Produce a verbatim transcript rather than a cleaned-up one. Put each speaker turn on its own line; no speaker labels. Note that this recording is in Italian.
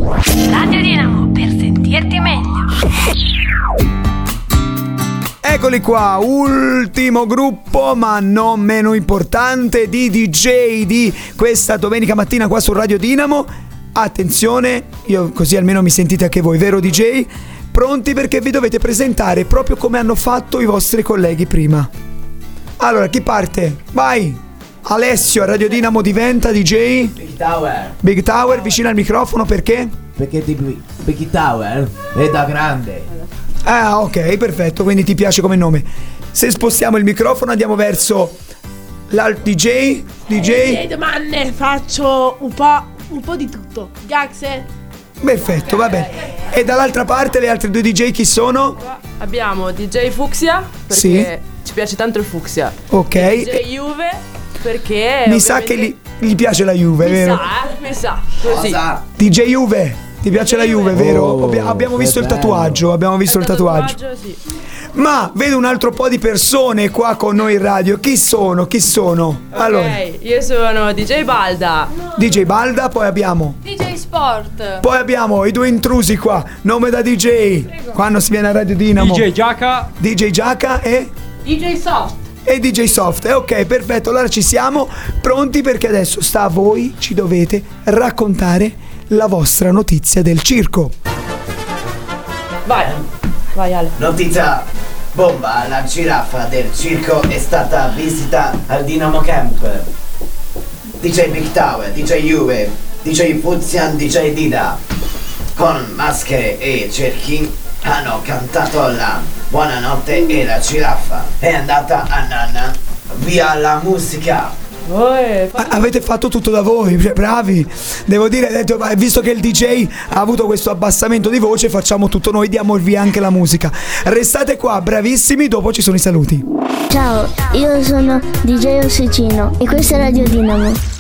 Radio Dinamo, per sentirti meglio.
Eccoli qua, ultimo gruppo ma non meno importante di D J di questa domenica mattina qua su Radio Dinamo. Attenzione, io così almeno mi sentite anche voi, vero D J? Pronti perché vi dovete presentare proprio come hanno fatto i vostri colleghi prima. Allora, chi parte? Vai! Alessio, a Radio Dinamo diventa D J
Big Tower.
Big Tower, vicino al microfono, perché?
Perché di Big Tower è da grande.
Ah, ok, perfetto, quindi ti piace come nome. Se spostiamo il microfono andiamo verso l'alt D J D J
Le domande faccio un po', un po' di tutto. Gaxe?
Perfetto, va bene. E dall'altra parte le altre due D J chi sono?
Abbiamo D J Fucsia, perché
Sì.
ci piace tanto il fucsia.
Ok.
E D J Juve, perché
Mi sa che gli, gli piace la Juve,
mi
vero?
sa, eh, mi sa, così.
Cosa?
D J Juve, ti piace la Juve, vero?
Oh,
Abbia- abbiamo
che
visto il
bello.
tatuaggio, abbiamo visto il tatuaggio.
Sì.
Ma vedo un altro po' di persone qua con noi in radio. Chi sono? Chi sono? Allora,
Ok, io sono D J Balda.
D J Balda, poi abbiamo
D J Sport.
Poi abbiamo i due intrusi qua. Nome da D J. Quando si viene a Radio Dinamo.
D J Giaca.
D J Giaca e
D J Soft.
e D J Soft. Eh, ok, perfetto. Allora ci siamo pronti perché adesso sta a voi, ci dovete raccontare la vostra notizia del circo.
Vai, vai Ale.
Notizia bomba, la giraffa del circo è stata visita al Dinamo Camp. D J Big Tower, D J Juve, D J Fuzian, D J Dida con maschere e cerchi hanno cantato la buonanotte e la giraffa è andata a nanna via la musica.
Voi,
A- avete fatto tutto da voi, cioè, bravi. Devo dire, detto, ma visto che il D J ha avuto questo abbassamento di voce, facciamo tutto noi, diamo il via anche la musica. Restate qua, bravissimi, dopo ci sono i saluti.
Ciao, io sono D J Ossicino e questa è Radio Dinamo.